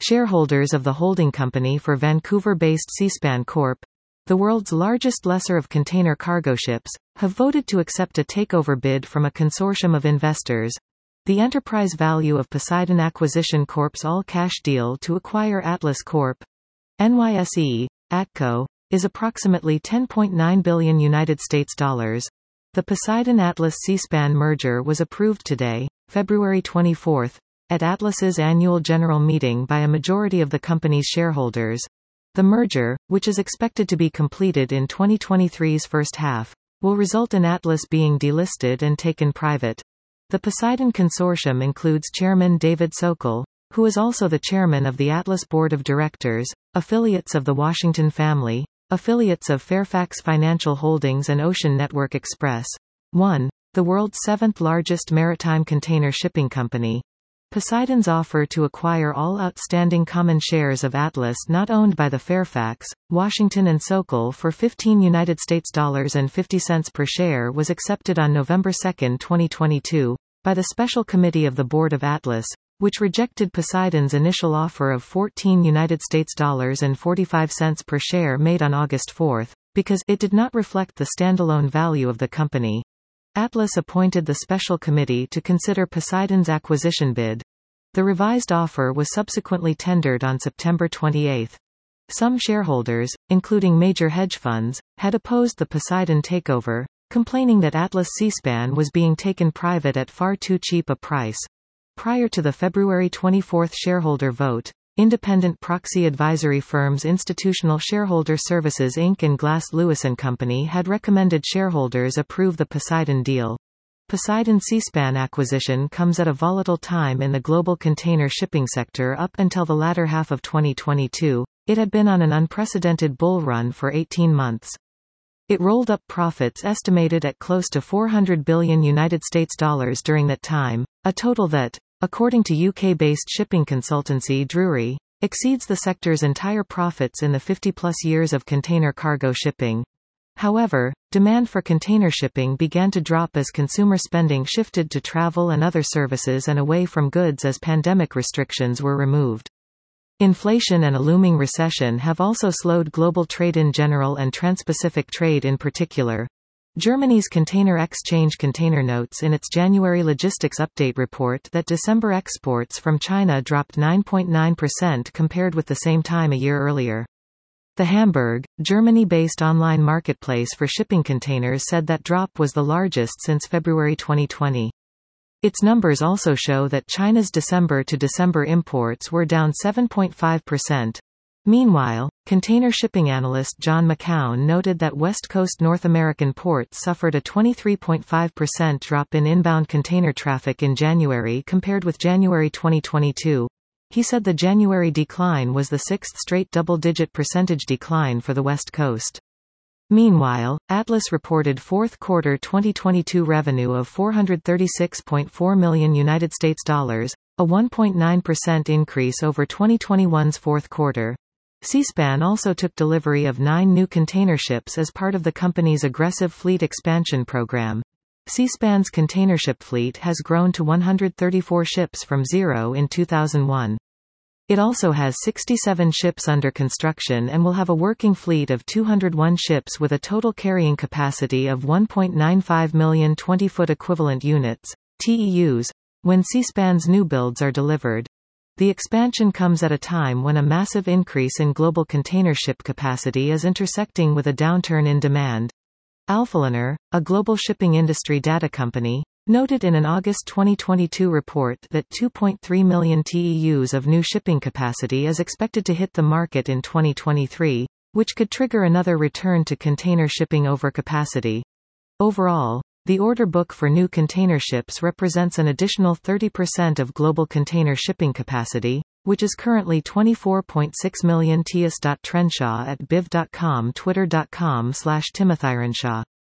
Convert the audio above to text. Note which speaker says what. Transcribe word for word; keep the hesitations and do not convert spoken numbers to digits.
Speaker 1: Shareholders of the holding company for Vancouver-based Seaspan Corp, the world's largest lessor of container cargo ships, have voted to accept a takeover bid from a consortium of investors. The enterprise value of Poseidon Acquisition Corp's all-cash deal to acquire Atlas Corp, N Y S E, Atco, is approximately ten point nine billion United States dollars. The Poseidon Atlas Seaspan merger was approved today, February twenty-fourth, at Atlas's annual general meeting by a majority of the company's shareholders. The merger, which is expected to be completed in twenty twenty-three's first half, will result in Atlas being delisted and taken private. The Poseidon Consortium includes Chairman David Sokol, who is also the chairman of the Atlas Board of Directors, affiliates of the Washington family, affiliates of Fairfax Financial Holdings and Ocean Network Express. one. The world's seventh largest maritime container shipping company. Poseidon's offer to acquire all outstanding common shares of Atlas not owned by the Fairfax, Washington and Sokol for fifteen United States dollars and fifty cents per share was accepted on November second, twenty twenty-two, by the Special Committee of the Board of Atlas, which rejected Poseidon's initial offer of fourteen United States dollars and forty-five cents per share made on August fourth, because it did not reflect the standalone value of the company. Atlas appointed the Special Committee to consider Poseidon's acquisition bid. The revised offer was subsequently tendered on September twenty-eighth. Some shareholders, including major hedge funds, had opposed the Poseidon takeover, complaining that Atlas Seaspan was being taken private at far too cheap a price. Prior to the February twenty-fourth shareholder vote, independent proxy advisory firms Institutional Shareholder Services Incorporated and Glass Lewis and Company had recommended shareholders approve the Poseidon deal. Poseidon Seaspan acquisition comes at a volatile time in the global container shipping sector. Up until the latter half of twenty twenty-two, it had been on an unprecedented bull run for eighteen months. It rolled up profits estimated at close to four hundred billion United States dollars during that time, a total that, according to U K-based shipping consultancy Drewry, exceeds the sector's entire profits in the fifty-plus years of container cargo shipping. However, demand for container shipping began to drop as consumer spending shifted to travel and other services and away from goods as pandemic restrictions were removed. Inflation and a looming recession have also slowed global trade in general and transpacific trade in particular. Germany's Container Exchange Container notes in its January Logistics Update report that December exports from China dropped nine point nine percent compared with the same time a year earlier. The Hamburg, Germany-based online marketplace for shipping containers said that drop was the largest since February twenty twenty. Its numbers also show that China's December to December imports were down seven point five percent. Meanwhile, container shipping analyst John McCown noted that West Coast North American ports suffered a twenty-three point five percent drop in inbound container traffic in January compared with January twenty twenty-two. He said the January decline was the sixth straight double-digit percentage decline for the West Coast. Meanwhile, Atlas reported fourth quarter twenty twenty-two revenue of four hundred thirty-six point four million United States dollars, a one point nine percent increase over twenty twenty-one's fourth quarter. Seaspan also took delivery of nine new container ships as part of the company's aggressive fleet expansion program. Seaspan's containership fleet has grown to one hundred thirty-four ships from zero in two thousand one. It also has sixty-seven ships under construction and will have a working fleet of two hundred one ships with a total carrying capacity of one point nine five million twenty-foot equivalent units, T E Us, when Seaspan's new builds are delivered. The expansion comes at a time when a massive increase in global container ship capacity is intersecting with a downturn in demand. Alphaliner, a global shipping industry data company, noted in an August twenty twenty-two report that two point three million T E Us of new shipping capacity is expected to hit the market in twenty twenty-three, which could trigger another return to container shipping overcapacity. Overall, the order book for new container ships represents an additional thirty percent of global container shipping capacity, which is currently twenty-four point six million T I S. Trenshaw at biv dot com, twitter dot com slash Timothy Renshaw.